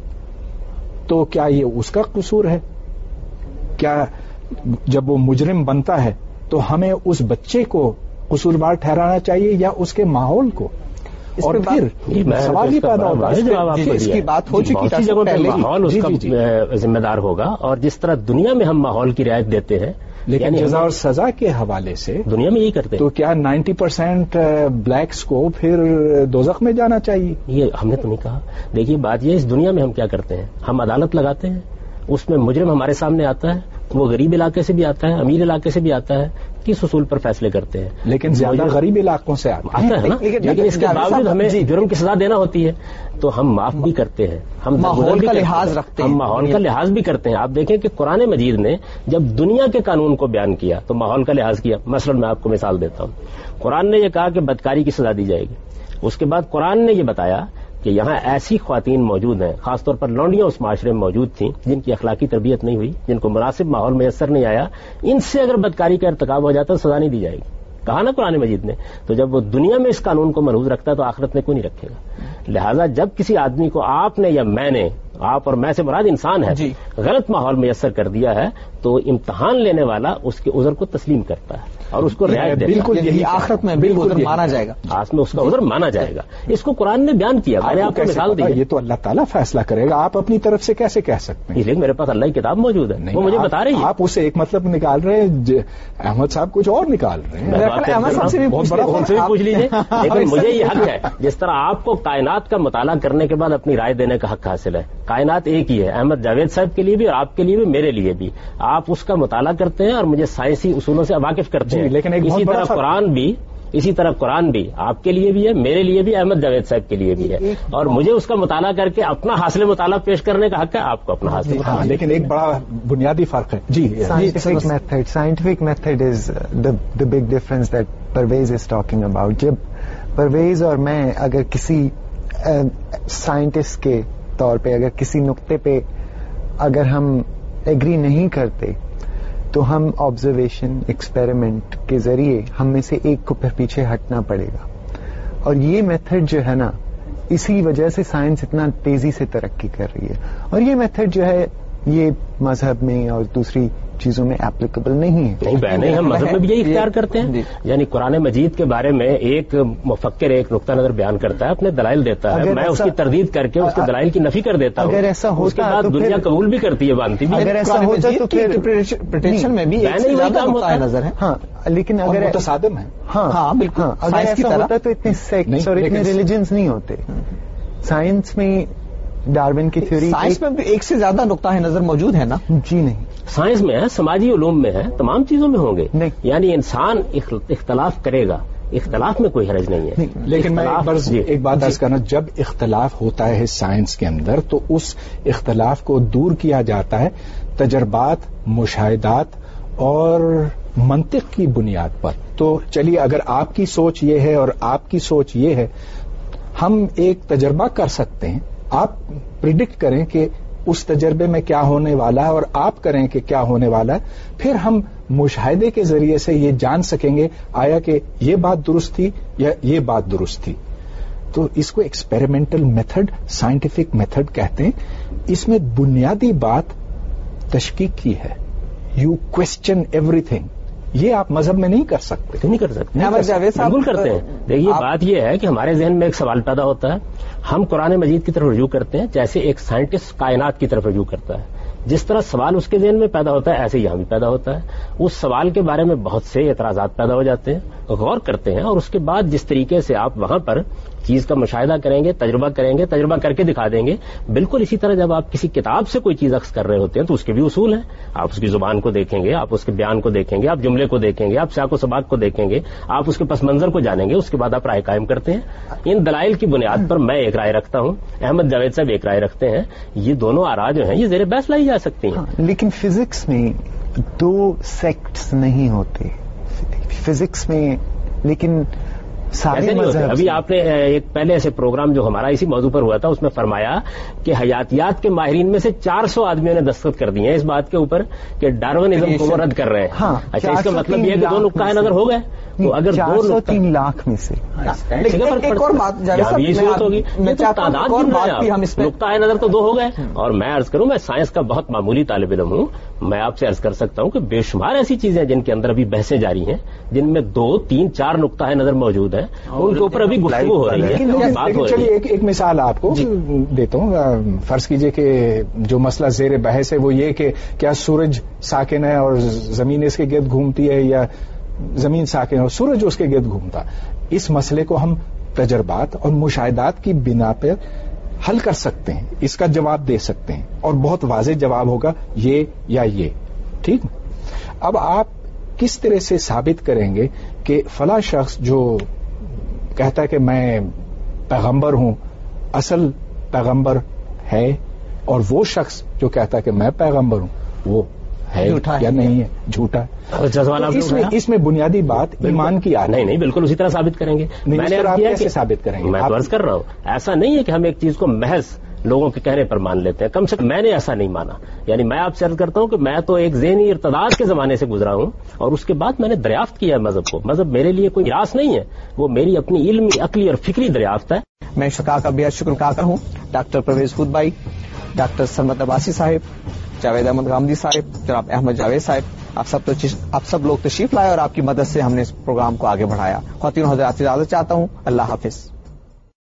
تو کیا یہ اس کا قصور ہے؟ کیا جب وہ مجرم بنتا ہے تو ہمیں اس بچے کو قصوروار ٹھہرانا چاہیے یا اس کے ماحول کو؟ اور پھر سوال ہی پیدا ہوتا ہے، اس کی بات ہو چکی ہے، جگہوں پہ ماحول اس کا ذمہ دار ہوگا. اور جس طرح دنیا میں ہم ماحول کی رعایت دیتے ہیں لیکن جزا اور سزا کے حوالے سے دنیا میں یہی کرتے ہیں، تو کیا 90% بلیکس کو پھر دوزخ میں جانا چاہیے؟ یہ ہم نے تو نہیں کہا. دیکھیے بات یہ، اس دنیا میں ہم کیا کرتے ہیں، ہم عدالت لگاتے ہیں، اس میں مجرم ہمارے سامنے آتا ہے، وہ غریب علاقے سے بھی آتا ہے، امیر علاقے سے بھی آتا ہے، کس اصول پر فیصلے کرتے ہیں. لیکن زیادہ غریب علاقوں سے آتا ہے نا، لیکن اس کے باوجود ہمیں جرم کی سزا دینا ہوتی ہے تو ہم معاف بھی کرتے ہیں، ہم ماحول کا لحاظ رکھتے ہیں، ہم ماحول کا لحاظ بھی کرتے ہیں. آپ دیکھیں کہ قرآن مجید نے جب دنیا کے قانون کو بیان کیا تو ماحول کا لحاظ کیا. مثلا میں آپ کو مثال دیتا ہوں، قرآن نے یہ کہا کہ بدکاری کی سزا دی جائے گی. اس کے بعد قرآن نے یہ بتایا کہ یہاں ایسی خواتین موجود ہیں، خاص طور پر لونڈیاں اس معاشرے میں موجود تھیں جن کی اخلاقی تربیت نہیں ہوئی، جن کو مناسب ماحول میسر نہیں آیا، ان سے اگر بدکاری کا ارتکاب ہو جاتا تو سزا نہیں دی جائے گی. کہا نا قرآن مجید نے. تو جب وہ دنیا میں اس قانون کو ملحوظ رکھتا ہے تو آخرت میں کیوں نہیں رکھے گا؟ لہذا جب کسی آدمی کو آپ نے یا میں نے، آپ اور میں سے مراد انسان ہے، غلط ماحول میسر کر دیا ہے تو امتحان لینے والا اس کے عذر کو تسلیم کرتا ہے اور اس کو رعایت دیتا ہے. بالکل یہی آخرت میں بالکل مانا جائے گا، آس میں اس کا عذر مانا جائے گا. اس کو قرآن نے بیان کیا. میں نے آپ کو مثال دی. یہ تو اللہ تعالیٰ فیصلہ کرے گا، آپ اپنی طرف سے کیسے کہہ سکتے ہیں؟ لیکن میرے پاس اللہ کی کتاب موجود ہے، وہ مجھے بتا رہی ہے. آپ اسے ایک مطلب نکال رہے ہیں، احمد صاحب کچھ اور نکال رہے ہیں. احمد صاحب سے بھی پوچھ لیجیے. لیکن مجھے یہ حق ہے، جس طرح آپ کو کائنات کا مطالعہ کرنے کے بعد اپنی رائے دینے کا حق حاصل ہے. کائنات ایک ہی ہے، احمد جاوید صاحب کے لیے بھی اور آپ کے لیے بھی، میرے لیے بھی. آپ اس کا مطالعہ کرتے ہیں اور مجھے سائنسی اصولوں سے واقف کرتے ہیں. لیکن اسی طرح قرآن بھی آپ کے لیے بھی ہے، میرے لیے بھی، احمد جاوید صاحب کے لیے بھی ہے. اور مجھے اس کا مطالعہ کر کے اپنا حاصل مطالعہ پیش کرنے کا حق ہے، آپ کو اپنا حاصل. لیکن ایک بڑا بنیادی فرق ہے. Scientific method is the big difference that Parvez is talking about. جب پرویز اور میں اگر کسی سائنٹسٹ کے طور پہ اگر کسی نقطے پہ اگر ہم ایگری نہیں کرتے تو ہم آبزرویشن ایکسپیریمنٹ کے ذریعے ہم میں سے ایک کو پھر پیچھے ہٹنا پڑے گا. اور یہ میتھڈ جو ہے نا، اسی وجہ سے سائنس اتنا تیزی سے ترقی کر رہی ہے. اور یہ میتھڈ جو ہے یہ مذہب میں اور دوسری چیزوں میں اپلیکیبل نہیں ہے. نہیں، ہم مذہب میں بھی یہی اختیار کرتے ہیں. یعنی قرآن مجید کے بارے میں ایک مفکر ایک نقطہ نظر بیان کرتا ہے، اپنے دلائل دیتا ہے، میں اس کی تردید کر کے اس کے دلائل کی نفی کر دیتا ہوں. اگر ایسا ہوتا اس کے بعد دنیا قبول بھی کرتی ہے، مانتی بھی. اگر ایسا ہوتا تو پھر انٹرپریٹیشن میں بھی نظر ہے. ہاں، لیکن اگر متصادم ہے. ہاں بالکل. اگر ایسا ہوتا تو اتنے سیکٹس اور اتنے ریلیجنز نہیں ہوتے. سائنس میں ڈارون کی تھیوری. سائنس میں بھی ایک سے زیادہ نقطہ نظر موجود ہے نا؟ جی نہیں, سائنس میں ہے, سماجی علوم میں ہے, تمام چیزوں میں ہوں گے. نہیں. یعنی انسان اختلاف کرے گا, اختلاف میں کوئی حرج نہیں ہے. لیکن میں ایک بات عرض کرنا, جب اختلاف ہوتا ہے سائنس کے اندر تو اس اختلاف کو دور کیا جاتا ہے تجربات, مشاہدات اور منطق کی بنیاد پر. تو چلیے, اگر آپ کی سوچ یہ ہے اور آپ کی سوچ یہ ہے, ہم ایک تجربہ کر سکتے ہیں. آپ پریڈکٹ کریں کہ اس تجربے میں کیا ہونے والا ہے اور آپ کریں کہ کیا ہونے والا ہے, پھر ہم مشاہدے کے ذریعے سے یہ جان سکیں گے آیا کہ یہ بات درست تھی یا یہ بات درست تھی. تو اس کو ایکسپیریمنٹل میتھڈ, سائنٹیفک میتھڈ کہتے ہیں. اس میں بنیادی بات تشکیک کی ہے. یو کوشچن ایوری تھنگ. یہ آپ مذہب میں نہیں کر سکتے. نہیں کر سکتے. بالکل کرتے ہیں. دیکھیے, بات یہ ہے کہ ہمارے ذہن میں ایک سوال پیدا ہوتا ہے, ہم قرآن مجید کی طرف رجوع کرتے ہیں جیسے ایک سائنٹسٹ کائنات کی طرف رجوع کرتا ہے. جس طرح سوال اس کے ذہن میں پیدا ہوتا ہے ایسے یہاں بھی پیدا ہوتا ہے. اس سوال کے بارے میں بہت سے اعتراضات پیدا ہو جاتے ہیں, غور کرتے ہیں, اور اس کے بعد جس طریقے سے آپ وہاں پر چیز کا مشاہدہ کریں گے, تجربہ کریں گے, تجربہ کر کے دکھا دیں گے. بالکل اسی طرح جب آپ کسی کتاب سے کوئی چیز اخذ کر رہے ہوتے ہیں تو اس کے بھی اصول ہیں. آپ اس کی زبان کو دیکھیں گے, آپ اس کے بیان کو دیکھیں گے, آپ جملے کو دیکھیں گے, آپ سیاق و سباق کو دیکھیں گے, آپ اس کے پس منظر کو جانیں گے, اس کے بعد آپ رائے قائم کرتے ہیں. ان دلائل کی بنیاد پر میں ایک رائے رکھتا ہوں, احمد جاوید صاحب ایک رائے رکھتے ہیں. یہ دونوں آراء جو ہیں یہ زیر بحث لائی جا سکتی ہیں. لیکن فزکس میں دو سیکٹس نہیں ہوتے فزکس میں, لیکن ایسے نہیں ہوتے. ابھی آپ نے ایک پہلے ایسے پروگرام جو ہمارا اسی موضوع پر ہوا تھا اس میں فرمایا کہ حیاتیات کے ماہرین میں سے 400 آدمیوں نے دستخط کر دیے ہیں اس بات کے اوپر کہ ڈارونزم کو وہ رد کر رہے ہیں. اچھا, اس کا مطلب یہ ہے کہ دو نقطہ نظر ہو گئے. تو اگر 403 لاکھ میں سے ایک اور بات یہ صورت ہوگی, تعداد نقطہ نظر تو دو ہو گئے. اور میں عرض کروں, میں سائنس کا بہت معمولی طالب علم ہوں, میں آپ سے عرض کر سکتا ہوں کہ بے شمار ایسی چیزیں جن کے اندر ابھی بحثیں جاری ہیں, جن میں 2, 3, 4 نقطہ نظر موجود ہیں, ان کے اوپر ابھی گفتگو ہو رہی ہے. چلیے ایک مثال آپ کو دیتا ہوں. فرض کیجئے کہ جو مسئلہ زیر بحث ہے وہ یہ کہ کیا سورج ساکن ہے اور زمین اس کے گرد گھومتی ہے, یا زمین ساکن ہے اور سورج اس کے گرد گھومتا. اس مسئلے کو ہم تجربات اور مشاہدات کی بنا پر حل کر سکتے ہیں, اس کا جواب دے سکتے ہیں, اور بہت واضح جواب ہوگا یہ یا یہ. ٹھیک. اب آپ کس طرح سے ثابت کریں گے کہ فلاں شخص جو کہتا ہے کہ میں پیغمبر ہوں اصل پیغمبر ہے, اور وہ شخص جو کہتا ہے کہ میں پیغمبر ہوں وہ ہے یا نہیں ہے, جھوٹا ہے. اس میں بنیادی بات ایمان کی آتی ہے. نہیں, بالکل اسی طرح ثابت کریں گے. میں نے کیسے ثابت کریں گے؟ میں عرض کر رہا ہوں, ایسا نہیں ہے کہ ہم ایک چیز کو محض لوگوں کے کہنے پر مان لیتے ہیں. کم سے کم میں نے ایسا نہیں مانا. یعنی میں آپ سے عرض کرتا ہوں کہ میں تو ایک ذہنی ارتداد کے زمانے سے گزرا ہوں, اور اس کے بعد میں نے دریافت کیا ہے مذہب کو. مذہب میرے لیے کوئی میراث نہیں ہے, وہ میری اپنی علمی, عقلی اور فکری دریافت ہے. میں شکا کا بے حد شکر کرتا ہوں ڈاکٹر پرویز خود بھائی, ڈاکٹر سرمد عباسی صاحب, جاوید احمد غامدی صاحب, جناب احمد جاوید صاحب. آپ سب لوگ تشریف لائے اور آپ کی مدد سے ہم نے اس پروگرام کو آگے بڑھایا. خواتین و حضرات اجازت چاہتا ہوں. اللہ حافظ.